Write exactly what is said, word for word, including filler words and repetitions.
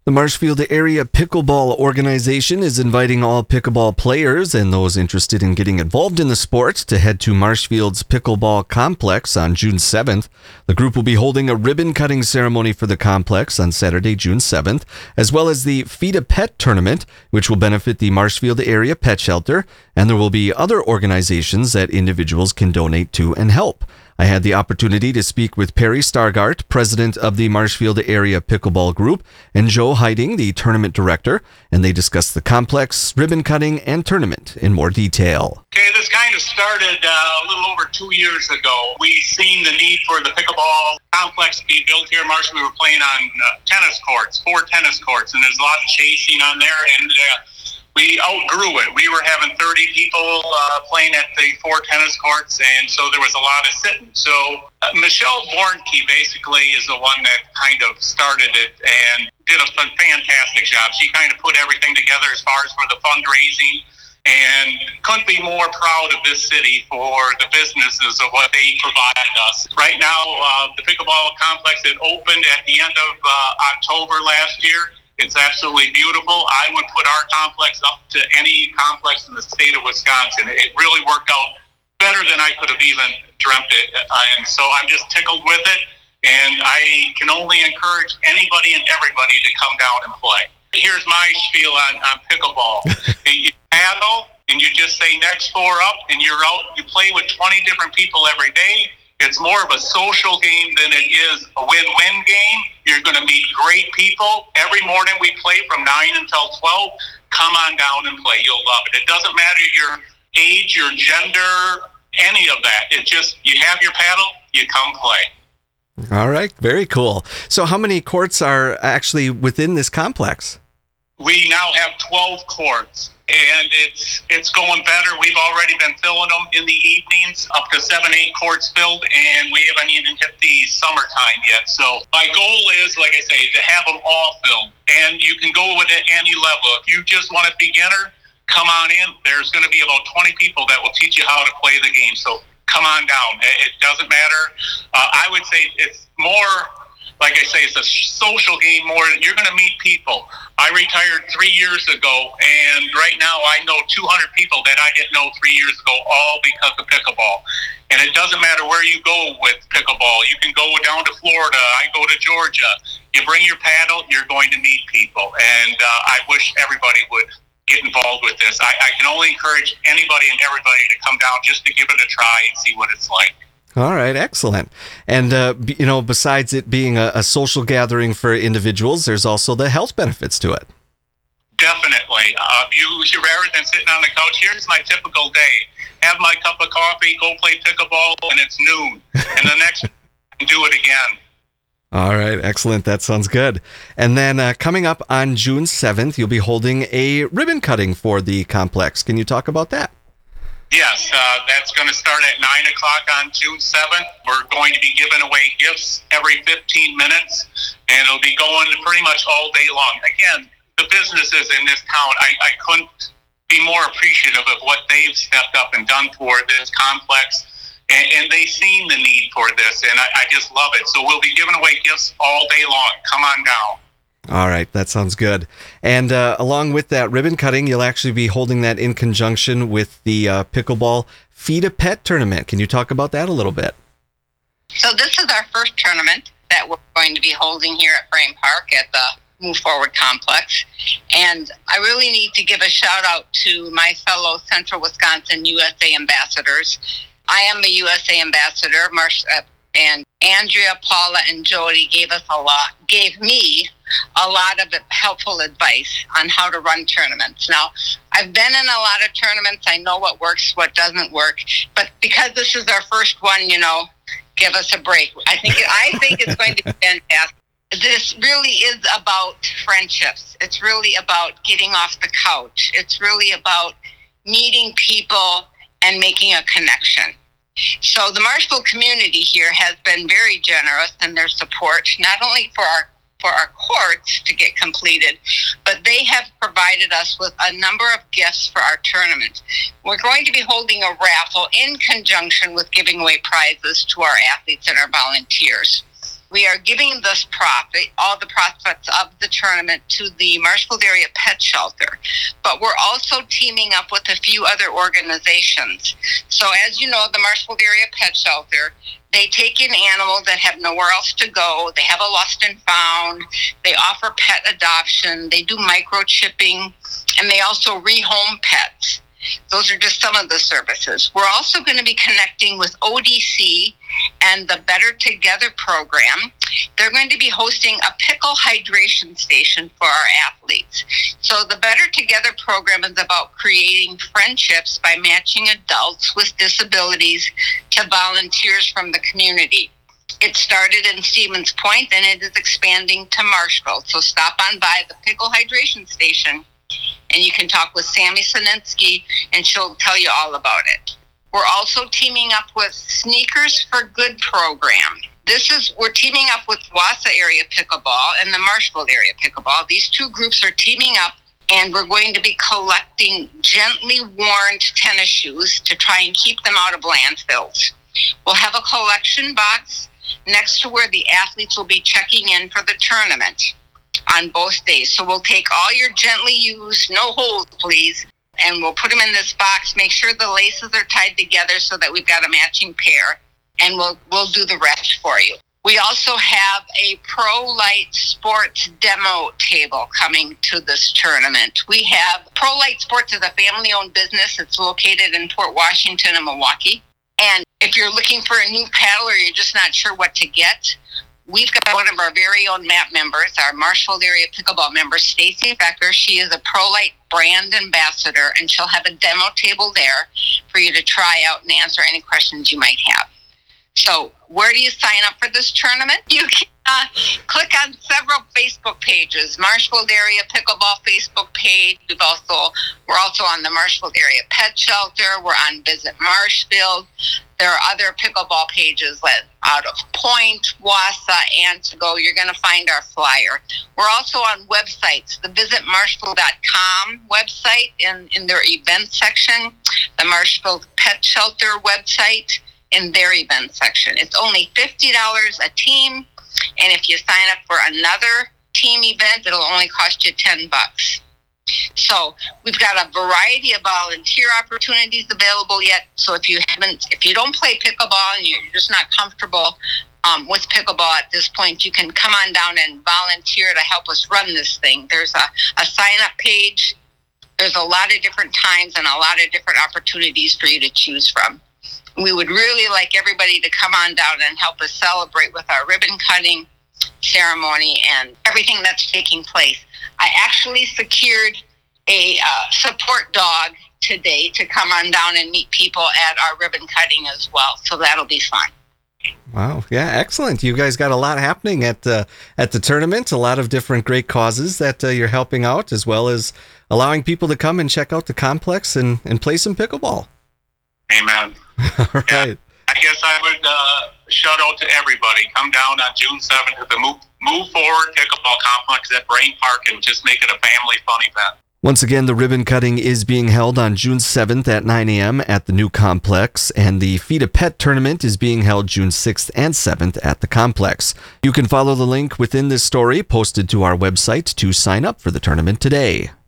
The Marshfield Area Pickleball Organization is inviting all pickleball players and those interested in getting involved in the sport to head to Marshfield's Pickleball Complex on June seventh. The group will be holding a ribbon-cutting ceremony for the complex on Saturday, June seventh, as well as the Feed a Pet tournament, which will benefit the Marshfield Area Pet Shelter, and there will be other organizations that individuals can donate to and help. I had the opportunity to speak with Perry Stargart, president of the Marshfield Area Pickleball Group, and Joe Heiding, the tournament director, and they discussed the complex, ribbon cutting, and tournament in more detail. Okay, this kind of started uh, a little over two years ago. We seen the need for the pickleball complex to be built here in Marshfield. We were playing on uh, tennis courts, four tennis courts, and there's a lot of chasing on there, and uh, we outgrew it. We were having thirty people uh, playing at the four tennis courts, and so there was a lot of sitting. So uh, Michelle Bornke basically is the one that kind of started it and did a fantastic job. She kind of put everything together as far as for the fundraising, and couldn't be more proud of this city for the businesses of what they provided us. Right now, uh, the pickleball complex had opened at the end of uh, October last year. It's absolutely beautiful. I would put our complex up to any complex in the state of Wisconsin. It really worked out better than I could have even dreamt it. And so I'm just tickled with it. And I can only encourage anybody and everybody to come down and play. Here's my spiel on, on pickleball. You paddle, and you just say next four up, and you're out. You play with twenty different people every day. It's more of a social game than it is a win-win game. You're going to meet great people. Every morning we play from nine until twelve. Come on down and play. You'll love it. It doesn't matter your age, your gender, any of that. It's just you have your paddle, you come play. All right. Very cool. So how many courts are actually within this complex? We now have twelve courts. And it's it's going better. We've already been filling them in the evenings, up to seven, eight courts filled, and we haven't even hit the summertime yet. So my goal is, like I say, to have them all filled. And you can go with it any level. If you just want a beginner, come on in. There's going to be about twenty people that will teach you how to play the game. So come on down. It doesn't matter. Uh, I would say it's more, like I say, it's a social game more. You're going to meet people. I retired three years ago, and right now I know two hundred people that I didn't know three years ago, all because of pickleball. And it doesn't matter where you go with pickleball. You can go down to Florida. I go to Georgia. You bring your paddle, you're going to meet people. And uh, I wish everybody would get involved with this. I, I can only encourage anybody and everybody to come down just to give it a try and see what it's like. All right, excellent. And, uh, you know, besides it being a, a social gathering for individuals, there's also the health benefits to it. Definitely. Uh, you, you're rather than sitting on the couch, here's my typical day. Have my cup of coffee, go play pickleball, and it's noon. And the next do it again. All right, excellent. That sounds good. And then uh, coming up on June seventh, you'll be holding a ribbon cutting for the complex. Can you talk about that? Yes, uh, that's going to start at nine o'clock on June seventh. We're going to be giving away gifts every fifteen minutes, and it'll be going pretty much all day long. Again, the businesses in this town, I, I couldn't be more appreciative of what they've stepped up and done for this complex, and, and they've seen the need for this, and I, I just love it. So we'll be giving away gifts all day long. Come on down. All right, that sounds good. And uh, along with that ribbon cutting, you'll actually be holding that in conjunction with the uh, Pickleball Feed a Pet tournament. Can you talk about that a little bit? So this is our first tournament that we're going to be holding here at Frame Park at the Move Forward Complex. And I really need to give a shout out to my fellow Central Wisconsin U S A ambassadors. I am a U S A ambassador, Marsh, uh, and Andrea, Paula, and Jody gave us a lot, gave me a lot of helpful advice on how to run tournaments. Now, I've been in a lot of tournaments. I know what works, what doesn't work. But because this is our first one, you know, give us a break. I think I think it's going to be fantastic. This really is about friendships. It's really about getting off the couch. It's really about meeting people and making a connection. So the Marshfield community here has been very generous in their support, not only for our for our courts to get completed, but they have provided us with a number of gifts for our tournament. We're going to be holding a raffle in conjunction with giving away prizes to our athletes and our volunteers. We are giving this profit, all the profits of the tournament, to the Marshfield Area Pet Shelter. But we're also teaming up with a few other organizations. So as you know, the Marshfield Area Pet Shelter, they take in animals that have nowhere else to go. They have a lost and found. They offer pet adoption. They do microchipping, and they also rehome pets. Those are just some of the services. We're also going to be connecting with O D C and the Better Together program. They're going to be hosting a pickle hydration station for our athletes. So the Better Together program is about creating friendships by matching adults with disabilities to volunteers from the community. It started in Stevens Point, and it is expanding to Marshfield. So stop on by the pickle hydration station, and you can talk with Sammy Sinensky, and she'll tell you all about it. We're also teaming up with Sneakers for Good program. This is, we're teaming up with Wausau Area Pickleball and the Marshfield Area Pickleball. These two groups are teaming up, and we're going to be collecting gently worn tennis shoes to try and keep them out of landfills. We'll have a collection box next to where the athletes will be checking in for the tournament on both days. So we'll take all your gently used, no holes, please, and we'll put them in this box, make sure the laces are tied together so that we've got a matching pair, and we'll we'll do the rest for you. We also have a Pro Light Sports demo table coming to this tournament. We have Pro Light Sports is a family-owned business. It's located in Port Washington and Milwaukee. And if you're looking for a new paddle or you're just not sure what to get, we've got one of our very own M A P members, our Marshfield Area Pickleball member, Stacy Becker. She is a Pro Light brand ambassador, and she'll have a demo table there for you to try out and answer any questions you might have. So where do you sign up for this tournament? You can uh, click on several Facebook pages. Marshfield Area Pickleball Facebook page. We've also, we're also on the Marshfield Area Pet Shelter. We're on Visit Marshfield. There are other pickleball pages like Out of Point, Wausau, and to go. You're going to find our flyer. We're also on websites, the visit marshfield dot com website in, in their event section, the Marshfield Pet Shelter website in their event section. It's only fifty dollars a team, and if you sign up for another team event, it'll only cost you ten bucks. So we've got a variety of volunteer opportunities available yet. So if you haven't, if you don't play pickleball and you're just not comfortable um, with pickleball at this point, you can come on down and volunteer to help us run this thing. There's a, a sign-up page. There's a lot of different times and a lot of different opportunities for you to choose from. We would really like everybody to come on down and help us celebrate with our ribbon cutting ceremony and everything that's taking place. I actually secured a uh, support dog today to come on down and meet people at our ribbon cutting as well. So that'll be fun. Wow. Yeah, excellent. You guys got a lot happening at uh, at the tournament, a lot of different great causes that uh, you're helping out, as well as allowing people to come and check out the complex and, and play some pickleball. Amen. All right. Yeah, I guess I would uh, shout out to everybody. Come down on June seventh at the Move, Move Forward Pickleball Complex at Brain Park and just make it a family fun event. Once again, the ribbon cutting is being held on June seventh at nine a.m. at the new complex, and the Feed a Pet tournament is being held June sixth and seventh at the complex. You can follow the link within this story posted to our website to sign up for the tournament today.